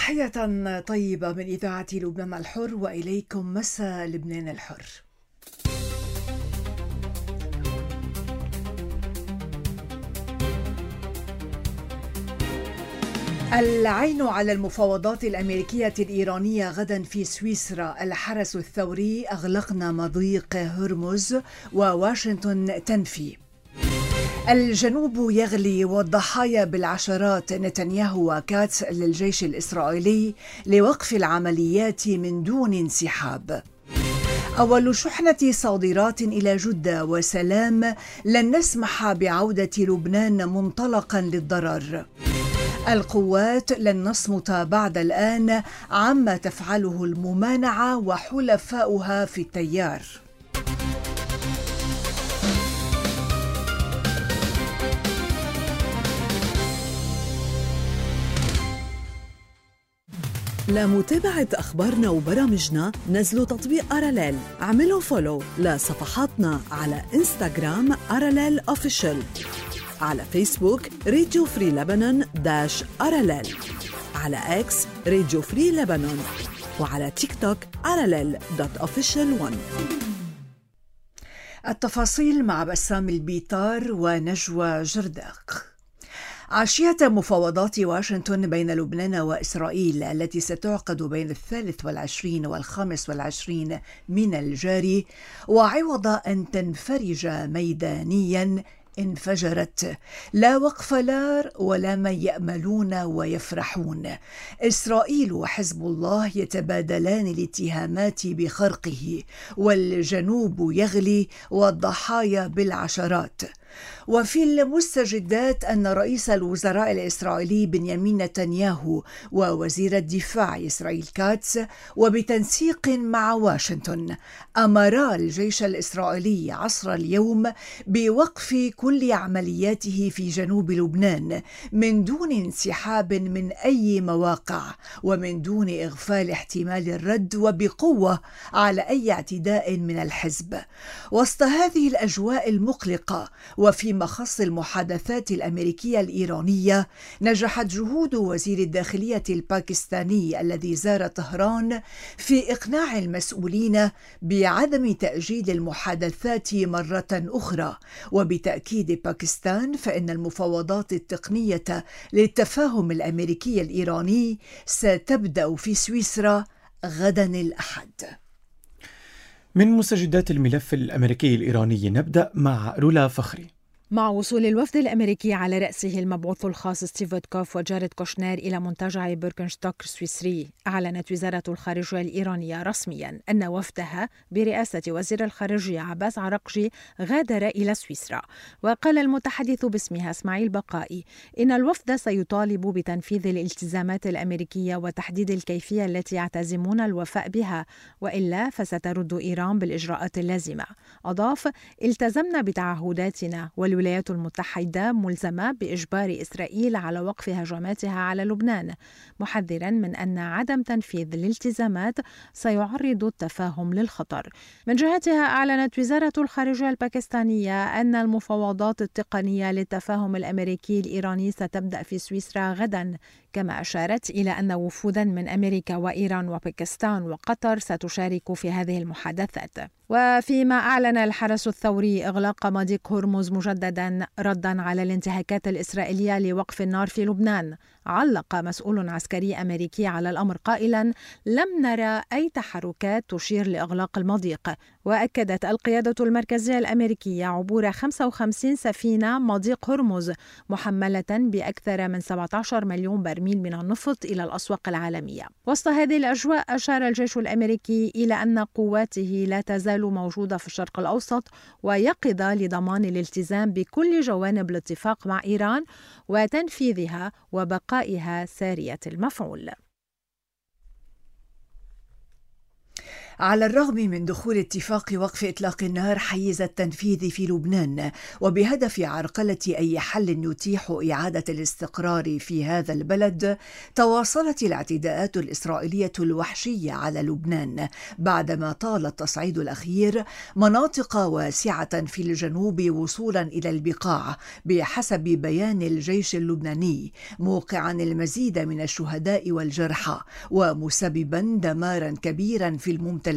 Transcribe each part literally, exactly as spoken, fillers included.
تحية طيبة من إذاعة لبنان الحر، وإليكم مساء لبنان الحر. العين على المفاوضات الأمريكية الإيرانية غدا في سويسرا. الحرس الثوري أغلقنا مضيق هرمز وواشنطن تنفي. الجنوب يغلي والضحايا بالعشرات. نتنياهو وكاتس للجيش الإسرائيلي لوقف العمليات من دون انسحاب. أول شحنة صادرات إلى جدة وسلام. لن نسمح بعودة لبنان منطلقا للضرر. القوات لن نصمت بعد الآن عما تفعله الممانعة وحلفاؤها في التيار. لمتابعة أخبارنا وبرامجنا نزلوا تطبيق أراليل. اعملوا فولو لصفحاتنا على إنستغرام أراليل أوفيشال، على فيسبوك راديو فري لبنان داش أراليل، على إكس راديو فري لبنان، وعلى تيك توك أراليل دوت أوفيشال وان. التفاصيل مع بسام البيطار ونجوى جرداق. عشية مفاوضات واشنطن بين لبنان وإسرائيل التي ستعقد بين الثالث والعشرين والخامس والعشرين من الجاري، وعوض أن تنفرج ميدانياً انفجرت. لا وقف نار ولا من يأملون ويفرحون. إسرائيل وحزب الله يتبادلان الاتهامات بخرقه، والجنوب يغلي والضحايا بالعشرات. وفي المستجدات أن رئيس الوزراء الإسرائيلي بنيامين نتنياهو ووزير الدفاع إسرائيل كاتس وبتنسيق مع واشنطن أمرا الجيش الإسرائيلي عصر اليوم بوقف كل عملياته في جنوب لبنان من دون انسحاب من أي مواقع، ومن دون إغفال احتمال الرد وبقوة على أي اعتداء من الحزب. وسط هذه الأجواء المقلقة وفي مخص المحادثات الأمريكية الإيرانية، نجحت جهود وزير الداخلية الباكستاني الذي زار طهران في إقناع المسؤولين بعدم تأجيل المحادثات مرة أخرى. وبتأكيد باكستان فإن المفاوضات التقنية للتفاهم الأمريكي الإيراني ستبدأ في سويسرا غدا الأحد. من مستجدات الملف الأمريكي الإيراني نبدأ مع رولا فخري. مع وصول الوفد الأمريكي على رأسه المبعوث الخاص ستيف ويتكوف وجاريد كوشنير إلى منتجع بيركنستوك السويسري، أعلنت وزارة الخارجية الإيرانية رسميا أن وفدها برئاسة وزير الخارجية عباس عراقجي غادر إلى سويسرا. وقال المتحدث باسمها اسماعيل بقائي إن الوفد سيطالب بتنفيذ الالتزامات الأمريكية وتحديد الكيفية التي يعتزمون الوفاء بها، وإلا فسترد إيران بالإجراءات اللازمة. أضاف: التزمنا بتعهداتنا، والولايات المتحدة ملزمة بإجبار إسرائيل على وقف هجماتها على لبنان، محذرا من أن عدم تنفيذ الالتزامات سيعرض التفاهم للخطر. من جهتها أعلنت وزارة الخارجية الباكستانية أن المفاوضات التقنية للتفاهم الأمريكي الإيراني ستبدأ في سويسرا غدا، كما أشارت إلى أن وفودا من أمريكا وإيران وباكستان وقطر ستشارك في هذه المحادثات. وفيما أعلن الحرس الثوري إغلاق مضيق هرمز مجددا ردا على الانتهاكات الإسرائيلية لوقف النار في لبنان، علق مسؤول عسكري أمريكي على الأمر قائلا: لم نرى أي تحركات تشير لإغلاق المضيق. وأكدت القيادة المركزية الأمريكية عبور خمسة وخمسين سفينة مضيق هرمز محملة بأكثر من سبعة عشر مليون برميل من النفط إلى الأسواق العالمية. وسط هذه الأجواء أشار الجيش الأمريكي إلى أن قواته لا تزال موجودة في الشرق الأوسط ويقظة لضمان الالتزام بكل جوانب الاتفاق مع إيران وتنفيذها وبقائها سارية المفعول. على الرغم من دخول اتفاق وقف إطلاق النار حيز التنفيذ في لبنان وبهدف عرقلة أي حل يتيح إعادة الاستقرار في هذا البلد، تواصلت الاعتداءات الإسرائيلية الوحشية على لبنان بعدما طال التصعيد الأخير مناطق واسعة في الجنوب وصولا إلى البقاع بحسب بيان الجيش اللبناني، موقعا المزيد من الشهداء والجرحى ومسببا دمارا كبيرا في الممتلكات.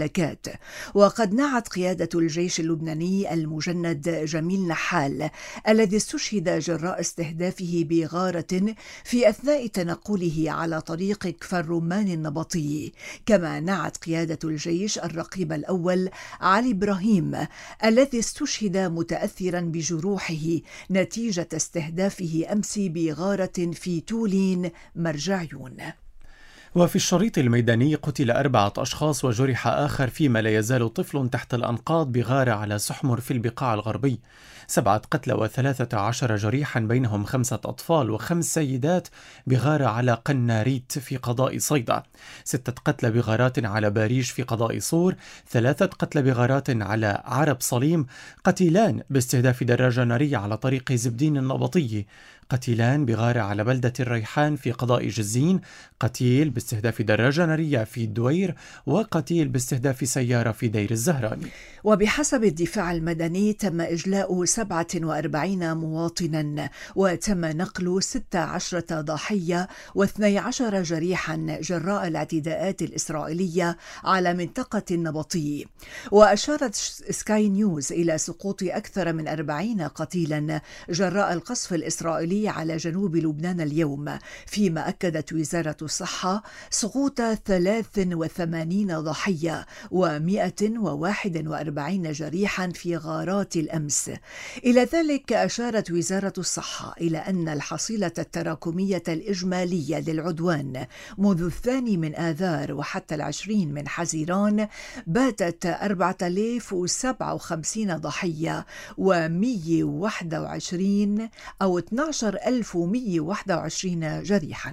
وقد نعت قيادة الجيش اللبناني المجند جميل نحال الذي استشهد جراء استهدافه بغارة في أثناء تنقله على طريق كفر رمان النبطي، كما نعت قيادة الجيش الرقيب الأول علي إبراهيم الذي استشهد متأثرا بجروحه نتيجة استهدافه أمس بغارة في تولين مرجعيون. وفي الشريط الميداني قتل أربعة أشخاص وجرح آخر، فيما لا يزال طفل تحت الأنقاض بغارة على سحمر في البقاع الغربي. سبعة قتلى وثلاثة عشر جريحا بينهم خمسة أطفال وخمس سيدات بغارة على قناريت في قضاء صيدا. ستة قتلى بغارات على باريج في قضاء صور. ثلاثة قتلى بغارات على عرب صليم. قتيلان باستهداف دراجة نارية على طريق زبدين النبطي. قتيلان بغارة على بلدة الريحان في قضاء جزين. قتيل باستهداف دراجة نارية في الدوير. وقتيل باستهداف سيارة في دير الزهراني. وبحسب الدفاع المدني تم إجلاء سبعة وأربعين مواطنا وتم نقل ستة عشر ضحية واثني عشر جريحا جراء الاعتداءات الإسرائيلية على منطقة النبطي. وأشارت سكاي نيوز إلى سقوط أكثر من أربعين قتيلا جراء القصف الإسرائيلي على جنوب لبنان اليوم، فيما أكدت وزارة الصحة سقوط ثلاث وثمانين ضحية ومئة وواحد وأربعين جريحا في غارات الأمس. إلى ذلك أشارت وزارة الصحة إلى أن الحصيلة التراكمية الإجمالية للعدوان منذ الثاني من آذار وحتى العشرين من حزيران باتت أربعة آلاف وسبعة وخمسين ضحية ومئة وواحد وعشرين أو اثني عشر ألف ومئة وواحد وعشرين جريحا.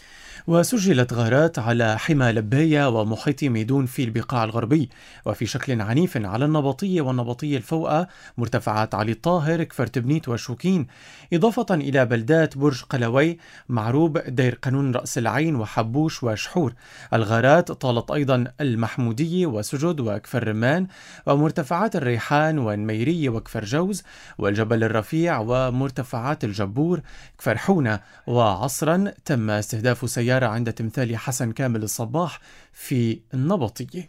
وسجلت غارات على حمى لباية ومحيط ميدون في البقاع الغربي وفي شكل عنيف على النبطية والنبطية الفوقة، مرتفعات علي الطاهر، كفر تبنيت وشوكين، إضافة إلى بلدات برج قلوي، معروب، دير قانون رأس العين وحبوش وشحور. الغارات طالت أيضا المحمودية وسجد وكفر رمان ومرتفعات الريحان والنميرية وكفر جوز والجبل الرفيع ومرتفعات الجبور، كفر حونة وعصرا. تم استهداف سيارة عند تمثال حسن كامل الصباح في النبطية.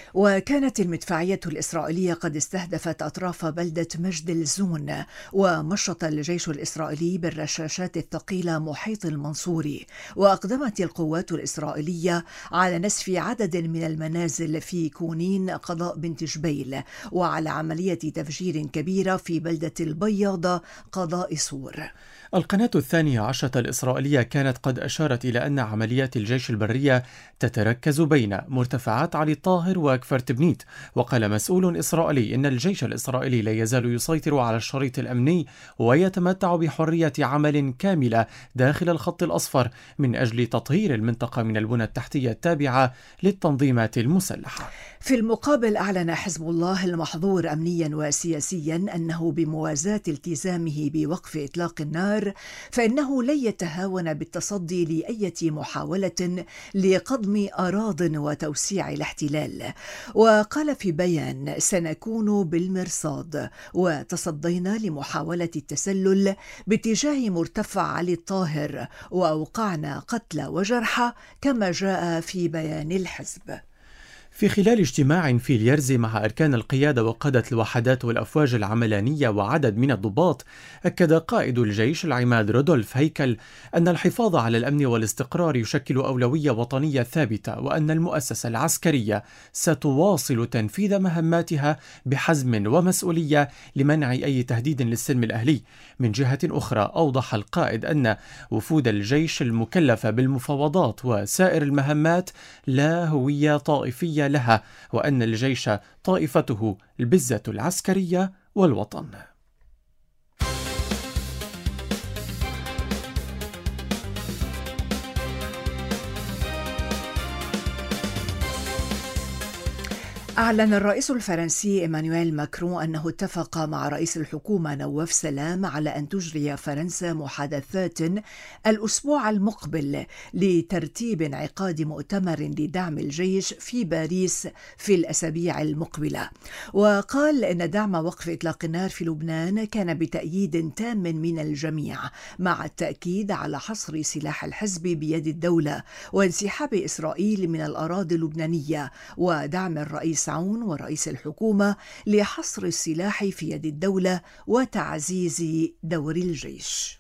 وكانت المدفعية الإسرائيلية قد استهدفت أطراف بلدة مجد الزون، ومشط الجيش الإسرائيلي بالرشاشات الثقيلة محيط المنصوري. وأقدمت القوات الإسرائيلية على نسف عدد من المنازل في كونين قضاء بنت جبيل، وعلى عملية تفجير كبيرة في بلدة البياضة قضاء صور. القناة الثانية عشرة الإسرائيلية كانت قد أشارت إلى أن عمليات الجيش البرية تتركز بين مرتفعات علي الطاهر وكفر تبنيت. وقال مسؤول إسرائيلي إن الجيش الإسرائيلي لا يزال يسيطر على الشريط الأمني ويتمتع بحرية عمل كاملة داخل الخط الأصفر من أجل تطهير المنطقة من البنى التحتية التابعة للتنظيمات المسلحة. في المقابل أعلن حزب الله المحظور أمنيا وسياسيا أنه بموازاة التزامه بوقف إطلاق النار فإنه لن يتهاون بالتصدي لأي محاولة لقضم أراضٍ وتوسيع الاحتلال. وقال في بيان: سنكون بالمرصاد وتصدينا لمحاولة التسلل باتجاه مرتفع علي الطاهر وأوقعنا قتلى وجرحى كما جاء في بيان الحزب. في خلال اجتماع في اليرز مع أركان القيادة وقادة الوحدات والأفواج العملانية وعدد من الضباط، أكد قائد الجيش العماد رودولف هيكل أن الحفاظ على الأمن والاستقرار يشكل أولوية وطنية ثابتة، وأن المؤسسة العسكرية ستواصل تنفيذ مهماتها بحزم ومسؤولية لمنع أي تهديد للسلم الأهلي. من جهة أخرى، أوضح القائد أن وفود الجيش المكلفة بالمفاوضات وسائر المهمات لا هوية طائفية لها، وأن الجيش طائفته البزة العسكرية والوطن. أعلن الرئيس الفرنسي إيمانويل ماكرون أنه اتفق مع رئيس الحكومة نواف سلام على أن تجري فرنسا محادثات الأسبوع المقبل لترتيب انعقاد مؤتمر لدعم الجيش في باريس في الأسابيع المقبلة. وقال إن دعم وقف إطلاق النار في لبنان كان بتأييد تام من الجميع، مع التأكيد على حصر سلاح الحزب بيد الدولة وانسحاب إسرائيل من الأراضي اللبنانية، ودعم الرئيس عون ورئيس الحكومة لحصر السلاح في يد الدولة وتعزيز دور الجيش.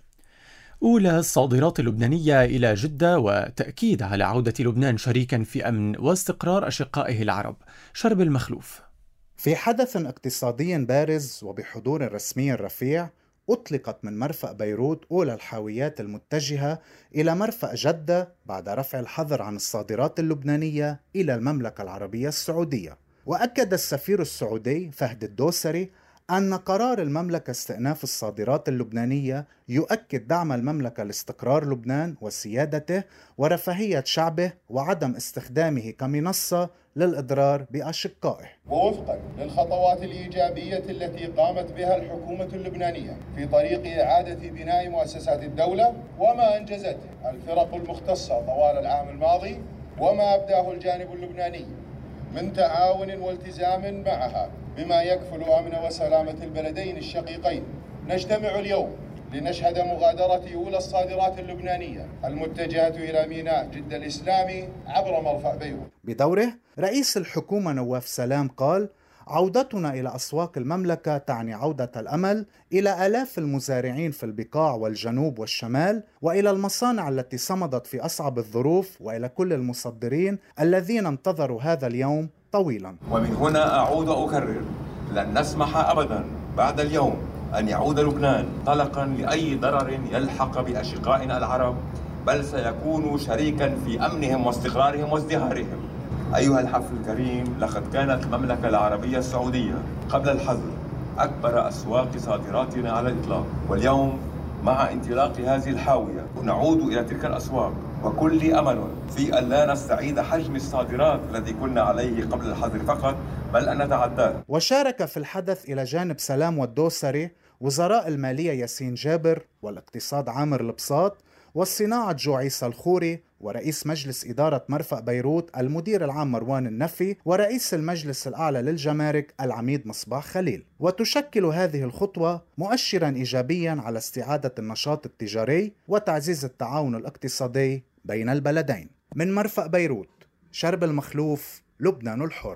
أولى الصادرات اللبنانية إلى جدة وتأكيد على عودة لبنان شريكا في أمن واستقرار أشقائه العرب. شرب المخلوف. في حدث اقتصادي بارز وبحضور رسمي رفيع، أطلقت من مرفأ بيروت أولى الحاويات المتجهة إلى مرفأ جدة بعد رفع الحظر عن الصادرات اللبنانية إلى المملكة العربية السعودية. وأكد السفير السعودي فهد الدوسري أن قرار المملكة استئناف الصادرات اللبنانية يؤكد دعم المملكة لاستقرار لبنان وسيادته ورفاهية شعبه وعدم استخدامه كمنصة للإضرار بأشقائه. ووفقا للخطوات الإيجابية التي قامت بها الحكومة اللبنانية في طريق إعادة بناء مؤسسات الدولة وما أنجزته الفرق المختصة طوال العام الماضي وما أبداه الجانب اللبناني من تعاون والتزام معها بما يكفل أمن وسلامة البلدين الشقيقين، نجتمع اليوم لنشهد مغادرة أولى الصادرات اللبنانية المتجهة إلى ميناء جدة الإسلامي عبر مرفأ بيروت. بدوره رئيس الحكومة نواف سلام قال: عودتنا إلى أسواق المملكة تعني عودة الأمل إلى آلاف المزارعين في البقاع والجنوب والشمال، وإلى المصانع التي صمدت في أصعب الظروف، وإلى كل المصدرين الذين انتظروا هذا اليوم طويلا. ومن هنا أعود أكرر: لن نسمح أبدا بعد اليوم أن يعود لبنان طلقا لأي ضرر يلحق بأشقائنا العرب، بل سيكون شريكا في أمنهم واستقرارهم وازدهارهم. أيها الحفل الكريم، لقد كانت المملكة العربية السعودية قبل الحظر أكبر أسواق صادراتنا على الإطلاق، واليوم مع انطلاق هذه الحاوية نعود إلى تلك الأسواق، وكل أمل في أن لا نستعيد حجم الصادرات الذي كنا عليه قبل الحظر فقط، بل أن نتعداه. وشارك في الحدث إلى جانب سلام والدوسري وزراء المالية ياسين جابر والاقتصاد عامر البساط والصناعة جو عيسى الخوري ورئيس مجلس إدارة مرفأ بيروت المدير العام مروان النفي ورئيس المجلس الأعلى للجمارك العميد مصباح خليل. وتشكل هذه الخطوة مؤشرا إيجابيا على استعادة النشاط التجاري وتعزيز التعاون الاقتصادي بين البلدين. من مرفأ بيروت، شرب المخلوف، لبنان الحر.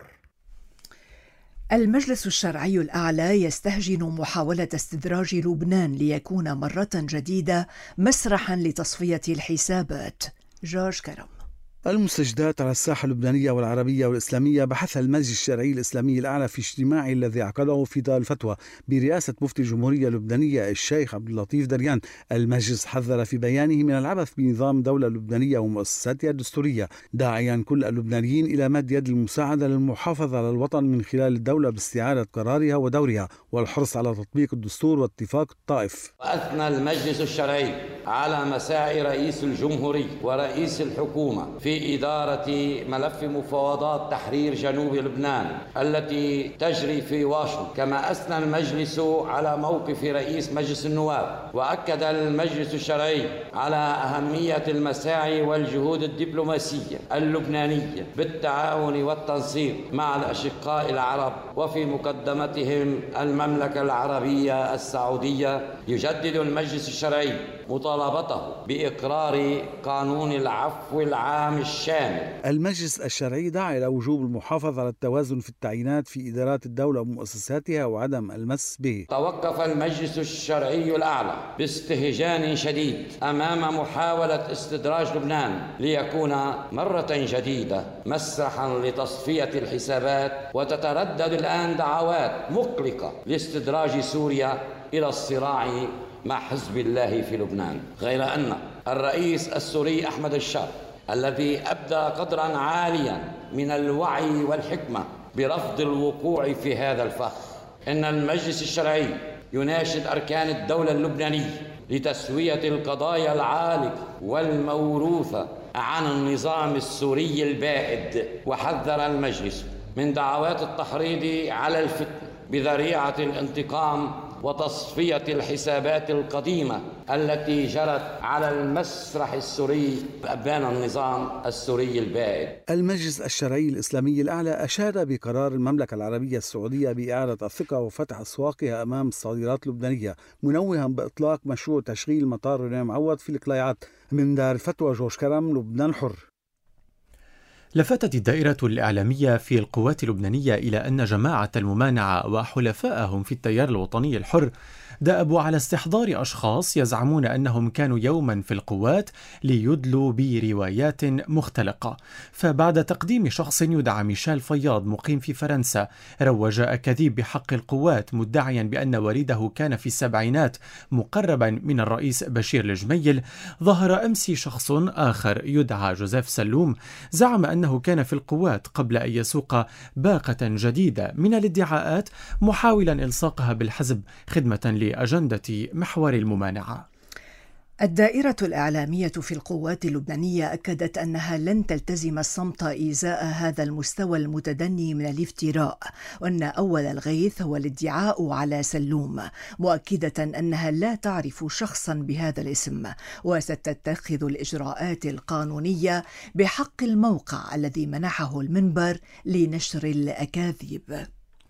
المجلس الشرعي الأعلى يستهجن محاولة استدراج لبنان ليكون مرة جديدة مسرحا لتصفية الحسابات. جورج كرم. المستجدات على الساحة اللبنانية والعربية والإسلامية بحث المجلس الشرعي الإسلامي الأعلى في اجتماعه الذي عقده في دار الفتوى برئاسة مفتي الجمهورية اللبنانية الشيخ عبد اللطيف دريان. المجلس حذر في بيانه من العبث بنظام الدولة اللبنانية ومؤسساتها الدستورية، داعيا كل اللبنانيين إلى مد يد المساعدة للمحافظة على الوطن من خلال الدولة باستعادة قرارها ودورها والحرص على تطبيق الدستور واتفاق الطائف. وأثنى المجلس الشرعي على مساعي رئيس الجمهورية ورئيس الحكومة في إدارة ملف مفاوضات تحرير جنوب لبنان التي تجري في واشنطن. كما أثنى المجلس على موقف رئيس مجلس النواب، وأكد المجلس الشرعي على أهمية المساعي والجهود الدبلوماسية اللبنانية بالتعاون والتنسيق مع الأشقاء العرب وفي مقدمتهم المملكة العربية السعودية. يجدد المجلس الشرعي مطالبته بإقرار قانون العفو العام الشامل. المجلس الشرعي دعا إلى وجوب المحافظة على التوازن في التعيينات في إدارات الدولة ومؤسساتها وعدم المس به. توقف المجلس الشرعي الأعلى باستهجان شديد أمام محاولة استدراج لبنان ليكون مرة جديدة مسرحا لتصفية الحسابات، وتتردد الآن دعوات مقلقة لاستدراج سوريا إلى الصراع مع حزب الله في لبنان. غير أن الرئيس السوري أحمد الشار الذي أبدى قدرا عاليا من الوعي والحكمة برفض الوقوع في هذا الفخ. إن المجلس الشرعي يناشد أركان الدولة اللبنانية لتسوية القضايا العالقة والموروثة عن النظام السوري البائد. وحذر المجلس من دعوات التحريض على الفتنة بذريعة الانتقام وتصفية الحسابات القديمة التي جرت على المسرح السوري بأبان النظام السوري البائد. المجلس الشرعي الإسلامي الأعلى أشاد بقرار المملكة العربية السعودية بإعادة الثقة وفتح أسواقها أمام الصادرات اللبنانية، منوها بإطلاق مشروع تشغيل مطار رنين معوض في القليعات. من دار الفتوى جورج كرم، لبنان حر. لفتت الدائرة الإعلامية في القوات اللبنانية إلى أن جماعة الممانعة وحلفائهم في التيار الوطني الحر دأبوا على استحضار أشخاص يزعمون أنهم كانوا يوما في القوات ليدلوا بروايات مختلقة. فبعد تقديم شخص يدعى ميشيل فياض مقيم في فرنسا روج أكاذيب بحق القوات، مدعيا بأن والده كان في السبعينات مقربا من الرئيس بشير الجميل، ظهر أمس شخص آخر يدعى جوزيف سلوم زعم أنه كان في القوات قبل أن يسوق باقة جديدة من الادعاءات، محاولا إلصاقها بالحزب خدمة لأجندة محور الممانعة. الدائرة الإعلامية في القوات اللبنانية أكدت أنها لن تلتزم الصمت إزاء هذا المستوى المتدني من الافتراء، وأن أول الغيث هو الادعاء على سلوم، مؤكدة أنها لا تعرف شخصا بهذا الاسم وستتخذ الإجراءات القانونية بحق الموقع الذي منحه المنبر لنشر الأكاذيب.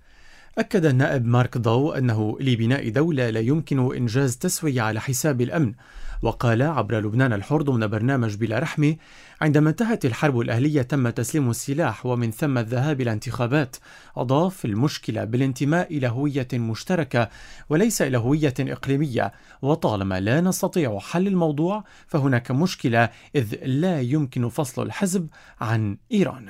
أكد النائب مارك ضو أنه لبناء دولة لا يمكن إنجاز تسوية على حساب الأمن، وقال عبر لبنان الحر ضمن برنامج بلا رحمة: عندما انتهت الحرب الأهلية تم تسليم السلاح ومن ثم الذهاب إلى انتخابات. أضاف: المشكلة بالانتماء إلى هوية مشتركة وليس إلى هوية إقليمية، وطالما لا نستطيع حل الموضوع فهناك مشكلة، إذ لا يمكن فصل الحزب عن إيران.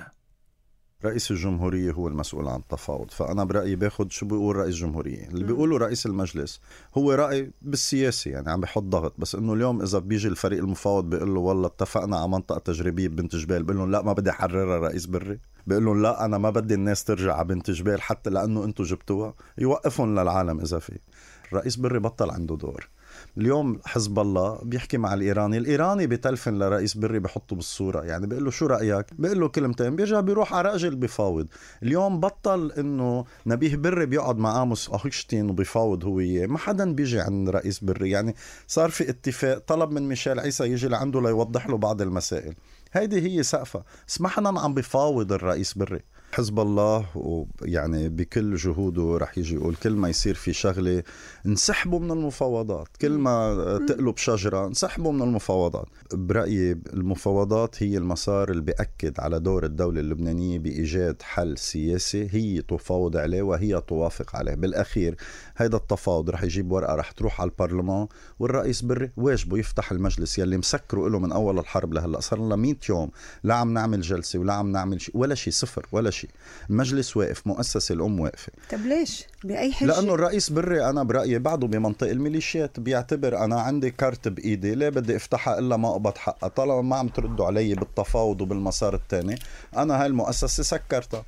رئيس الجمهورية هو المسؤول عن التفاوض، فأنا برأيي باخد شو بيقول رئيس الجمهورية. اللي بيقوله رئيس المجلس هو رأي بالسياسي، يعني عم بيحط ضغط، بس إنه اليوم إذا بيجي الفريق المفاوض بيقول له والله اتفقنا على منطقة تجريبية ببنت جبال، بيقول لهم لا ما بدي أحررها رئيس بري، بيقول لهم لا أنا ما بدي الناس ترجع على بنت جبال حتى لأنه أنتوا جبتوها، يوقفهم للعالم. إذا في رئيس بري بطل عنده دور. اليوم حزب الله بيحكي مع الإيراني، الإيراني بتلفن لرئيس بري بيحطه بالصورة، يعني بيقول له شو رأيك، بيقول له كلمتين، بيرجع بيروح على راجل بيفاوض. اليوم بطل إنه نبيه بري بيقعد مع آموس أخشتين وبيفاوض هو إياه، ما حدا بيجي عند رئيس بري. يعني صار في اتفاق، طلب من ميشيل عيسى يجي لعنده ليوضح له بعض المسائل. هيدي هي سقفة، اسمحنا عم بيفاوض الرئيس بري. حزب الله يعني بكل جهوده رح يجي يقول كل ما يصير في شغلة نسحبه من المفاوضات، كل ما تقلب شجرة نسحبه من المفاوضات. برأيي المفاوضات هي المسار اللي بيأكد على دور الدولة اللبنانية بإيجاد حل سياسي هي تفاوض عليه وهي توافق عليه. بالأخير هيدا التفاوض رح يجيب ورقة رح تروح على البرلمان، والرئيس بري واجبه يفتح المجلس يلي مسكره له من أول الحرب لهلأ. صار لنا مئة يوم لا عم نعمل جلسة ولا عم نعمل شيء، ولا شيء، صفر ولا شيء. المجلس واقف، مؤسسة الأم واقفة. طب ليش؟ بأي حجة؟ لأنه الرئيس بري أنا برأيي بعده بمنطق الميليشيات، بيعتبر أنا عندي كارت بإيدي ليه بدي افتحها إلا ما أقبض حقها، طالما ما عم تردوا علي بالتفاوض وبالمسار الثاني أنا هاي المؤسسة سكرتها.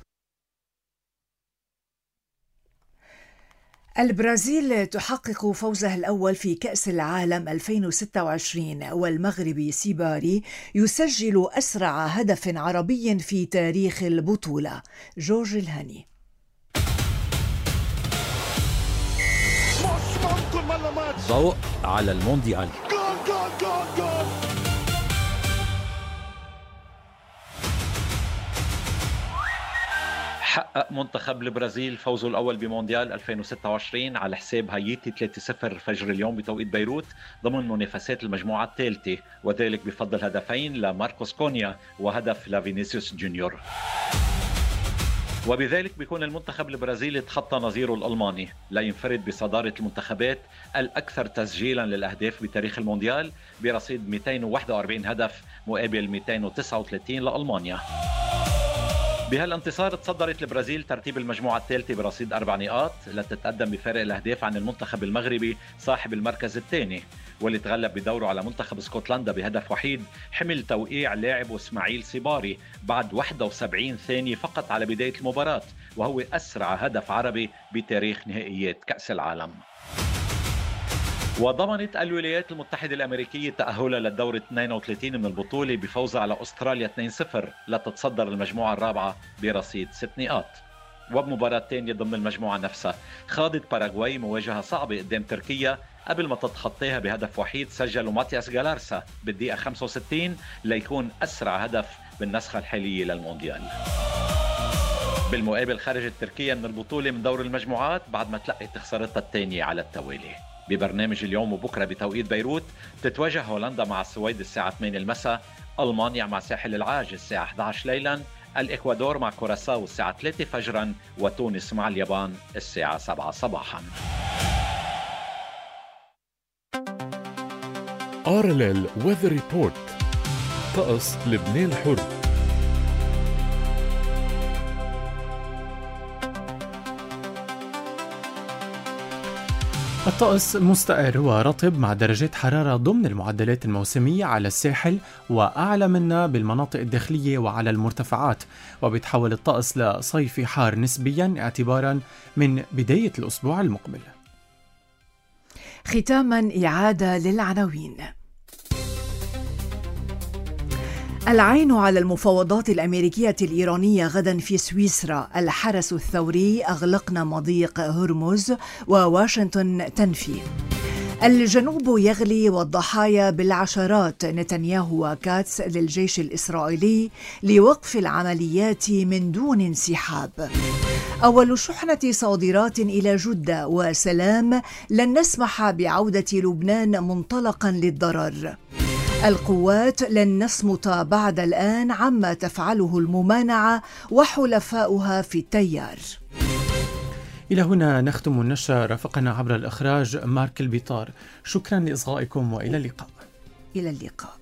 البرازيل تحقق فوزها الأول في كأس العالم ألفين وستة وعشرين، والمغربي سيباري يسجل أسرع هدف عربي في تاريخ البطولة. جورج الهني. ضوء على المونديال. حقق منتخب البرازيل فوزه الأول بمونديال ألفين وستة وعشرين على حساب هايتي ثلاثة صفر فجر اليوم بتوقيت بيروت ضمن منافسات المجموعة الثالثة، وذلك بفضل هدفين لماركوس كونيا وهدف لفينيسيوس جونيور. وبذلك بيكون المنتخب البرازيلي تخطى نظيره الألماني لينفرد بصدارة المنتخبات الأكثر تسجيلا للأهداف بتاريخ المونديال برصيد مئتين وواحد وأربعين هدف مقابل مئتين وتسعة وثلاثين لألمانيا. بهالانتصار تصدرت البرازيل ترتيب المجموعة الثالثة برصيد أربع نقاط لتتقدم بفارق الأهداف عن المنتخب المغربي صاحب المركز الثاني، واللي تغلب بدوره على منتخب اسكتلندا بهدف وحيد حمل توقيع لاعب اسماعيل سيباري بعد واحد وسبعين ثانية فقط على بداية المباراة، وهو أسرع هدف عربي بتاريخ نهائيات كأس العالم. وضمنت الولايات المتحدة الأمريكية تأهلها للدور اثنين وثلاثين من البطولة بفوزها على أستراليا اثنين صفر لتتصدر المجموعة الرابعة برصيد ست نقاط. وبمباراة تانية ضمن المجموعة نفسها خاضت باراغواي مواجهة صعبة قدام تركيا قبل ما تتخطيها بهدف وحيد سجله ماتياس جالارسا بالدقيقة خمسة وستين ليكون أسرع هدف بالنسخة الحالية للمونديال. بالمقابل خرجت تركيا من البطولة من دور المجموعات بعد ما تلقت خسارتها الثانية على التوالي. ببرنامج اليوم وبكرة بتوقيت بيروت تتواجه هولندا مع السويد الساعة ثمانية المساء، ألمانيا مع ساحل العاج الساعة إحدى عشر ليلا، الإكوادور مع كوراساو الساعة ثلاثة فجرا، وتونس مع اليابان الساعة سبعة صباحا. آرلل ويذر ريبورت، طقس لبنان الحر. الطقس مستقر ورطب مع درجات حرارة ضمن المعدلات الموسمية على الساحل وأعلى منها بالمناطق الداخلية وعلى المرتفعات، وبيتحول الطقس لصيفي حار نسبيا اعتبارا من بداية الأسبوع المقبل. ختاما إعادة للعناوين. العين على المفاوضات الأمريكية الإيرانية غدا في سويسرا، الحرس الثوري أغلقنا مضيق هرمز وواشنطن تنفي. الجنوب يغلي والضحايا بالعشرات، نتنياهو وكاتس للجيش الإسرائيلي لوقف العمليات من دون انسحاب. أول شحنة صادرات إلى جدة وسلام، لن نسمح بعودة لبنان منطلقا للضرر. القوات لن نصمت بعد الآن عما تفعله الممانعة وحلفاؤها في التيار. إلى هنا نختم النشرة. رافقنا عبر الإخراج مارك البيطار. شكرا لإصغائكم وإلى اللقاء. إلى اللقاء.